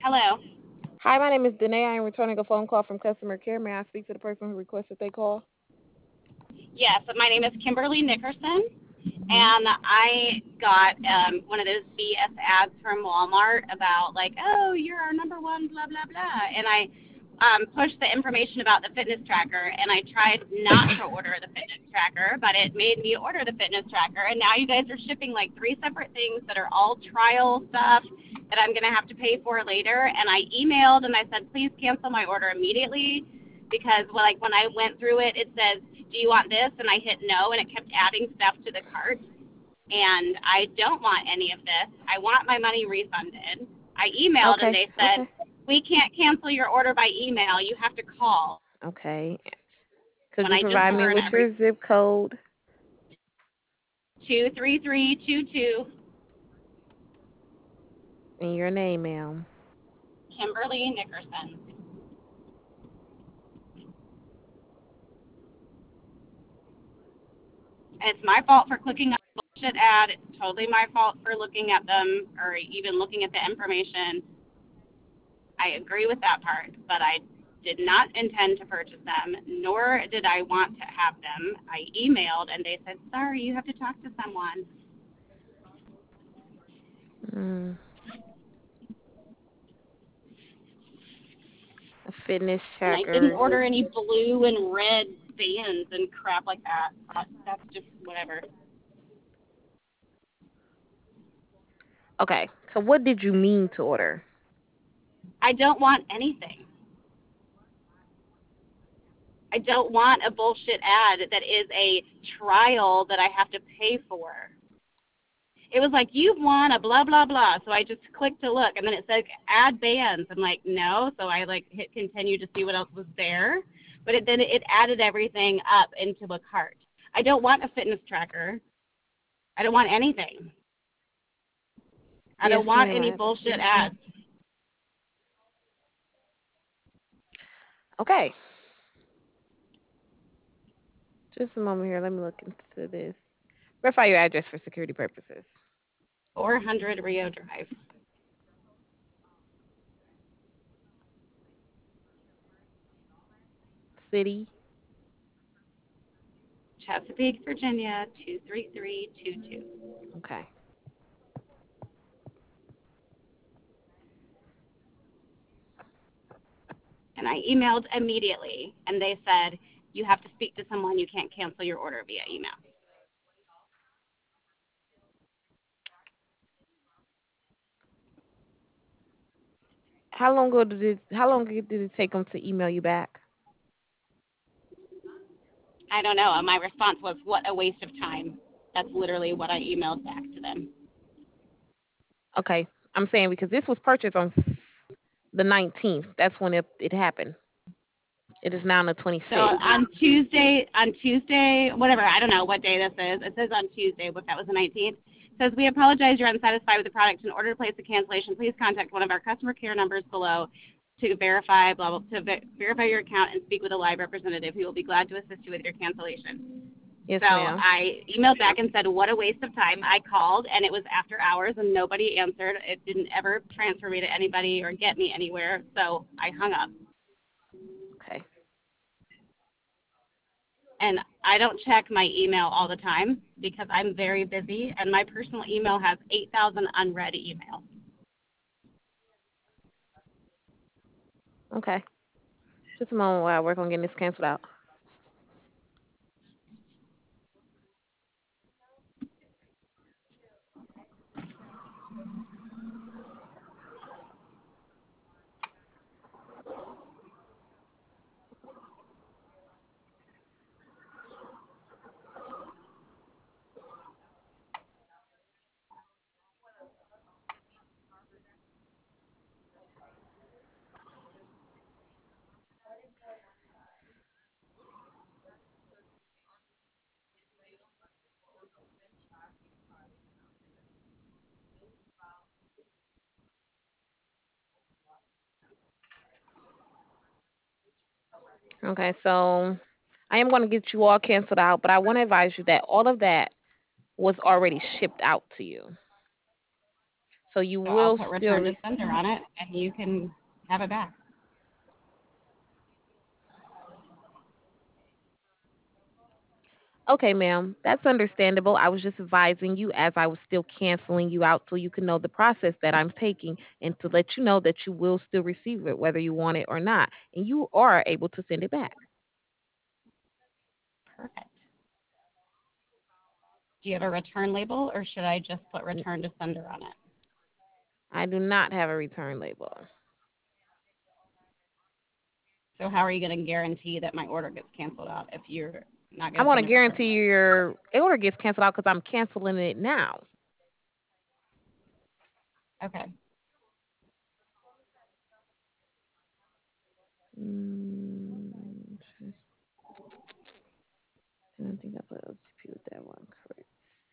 Hello. Hi, my name is Danae. I am returning a phone call from customer care. May I speak to the person who requested they call? Yes, my name is Kimberly Nickerson, Hmm. and I got one of those BS ads from Walmart about like, oh, you're our number one, blah blah blah, and I pushed the information about the fitness tracker, and I tried not to order the fitness tracker, but it made me order the fitness tracker, and now you guys are shipping like three separate things that are all trial stuff that I'm gonna have to pay for later, and I emailed and I said, please cancel my order immediately because like when I went through it, it says, do you want this? And I hit no, and it kept adding stuff to the cart. And I don't want any of this. I want my money refunded. I emailed and Okay, they said, okay, we can't cancel your order by email. You have to call. okay. When Could I you just provide me learned with every your zip code 23322, and your name, ma'am? Kimberly Nickerson. And it's my fault for clicking on the bullshit ad. It's totally my fault for looking at them or even looking at the information. I agree with that part, but I did not intend to purchase them, nor did I want to have them. I emailed and they said, sorry, you have to talk to someone. Mm, a fitness And I didn't tracker. order any blue and red bands and crap like that. That's just whatever. Okay, so what did you mean to order? I don't want anything. I don't want a bullshit ad that is a trial that I have to pay for. It was like, you've won a blah blah blah. So I just clicked to look, and then it said add bands. I'm like, no. So I like hit continue to see what else was there, but it added everything up into a cart. I don't want a fitness tracker. I don't want anything. I don't Yes, want ma'am. any I bullshit understand. ads. Okay, just a moment here. Let me look into this. Verify your address for security purposes. 400 Rio Drive, City. Chesapeake, Virginia 23322. Okay. And I emailed immediately, and they said you have to speak to someone. You can't cancel your order via email. How long did it take them to email you back? I don't know. My response was, what a waste of time. That's literally what I emailed back to them. Okay, I'm saying because this was purchased on the 19th. That's when it happened. It is now on the So 26th. on Tuesday, whatever, I don't know what day this is. It says on Tuesday, but that was the 19th. It says, we apologize you're unsatisfied with the product. In order to place a cancellation, please contact one of our customer care numbers below to verify verify your account and speak with a live representative who will be glad to assist you with your cancellation. So Yes, ma'am. I emailed back and said, what a waste of time. I called, and it was after hours, and nobody answered. It didn't ever transfer me to anybody or get me anywhere, so I hung up. Okay. And I don't check my email all the time because I'm very busy, and my personal email has 8,000 unread emails. Okay. Just a moment while I work on getting this canceled out. Okay, so I am going to get you all canceled out, but I want to advise you that all of that was already shipped out to you. So you So I'll will put still return to sender on it, and you can have it back. Okay, ma'am. That's understandable. I was just advising you as I was still canceling you out so you can know the process that I'm taking and to let you know that you will still receive it whether you want it or not. And you are able to send it back. Perfect. Do you have a return label, or should I just put return to sender on it? I do not have a return label. So how are you going to guarantee that my order gets canceled out if you're not I'm going to going to send a return guarantee label? your order gets canceled out because I'm canceling it now. Okay. I think I put OTP with that one. Correct.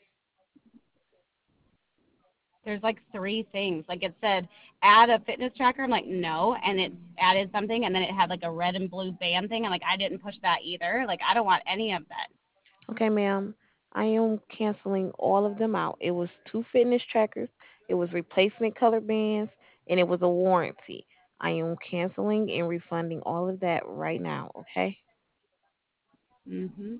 There's like three things. Like it said, add a fitness tracker. I'm like, no. And it added something, and then it had like a red and blue band thing. I'm like, I didn't push that either. Like, I don't want any of that. Okay, ma'am. I am canceling all of them out. It was 2 fitness trackers, it was replacement color bands, and it was a warranty. I am canceling and refunding all of that right now, okay? Mhm.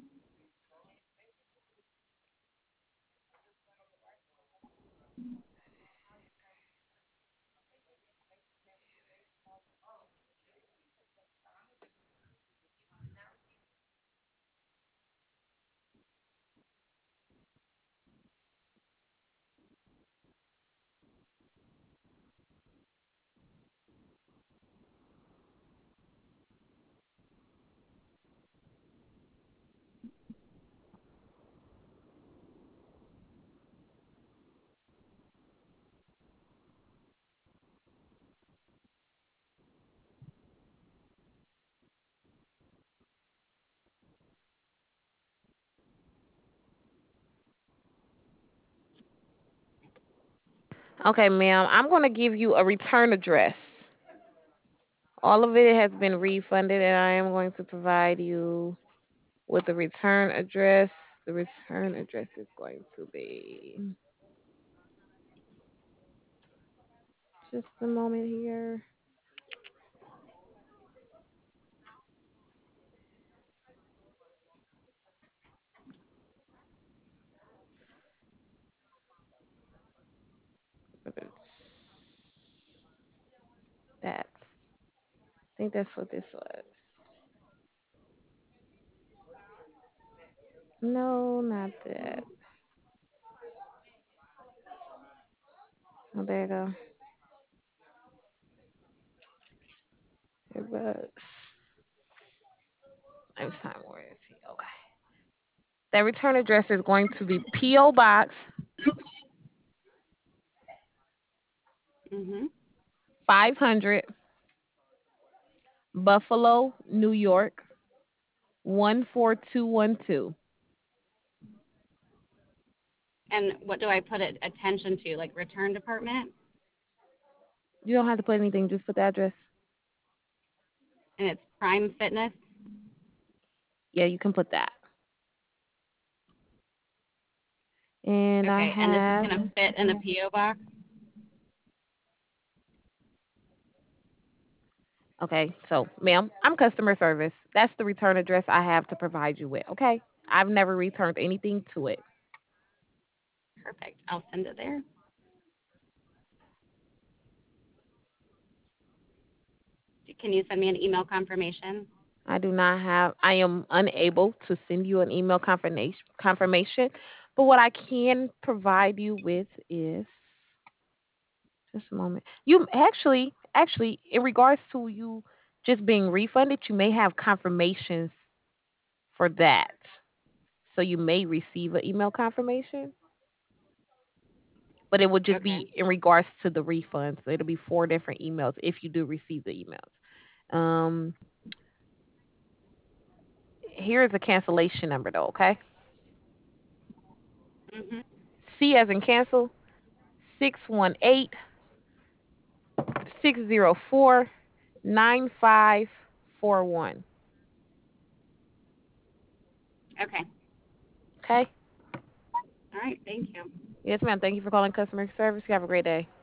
Okay, ma'am. I'm going to give you a return address. All of it has been refunded, and I am going to provide you with a return address. The return address is going to be just a moment here. That's, I think that's what this was. No, not that. Oh, there you go. It was. Next time, where is he? Okay. That return address is going to be P.O. Box Mhm. 500, Buffalo, New York 14212. And what do I put it attention to? Like return department, You don't have to put anything, just put the address. and it's Prime Fitness. Yeah, you can put that. And I Okay, and this is have, gonna fit in a PO box. okay, so, ma'am, I'm customer service. That's the return address I have to provide you with, okay? I've never returned anything to it. Perfect. I'll send it there. Can you send me an email confirmation? I am unable to send you an email confirmation, but what I can provide you with is just a moment. You actually, in regards to you just being refunded, you may have confirmations for that. So you may receive an email confirmation, but it would just Okay. be in regards to the refunds. So it'll be 4 different emails if you do receive the emails. Here is a cancellation number though, okay? Mhm. C as in cancel, 618-604-9541. Okay. Okay? All right. Thank you. Yes, ma'am. Thank you for calling customer service. You have a great day.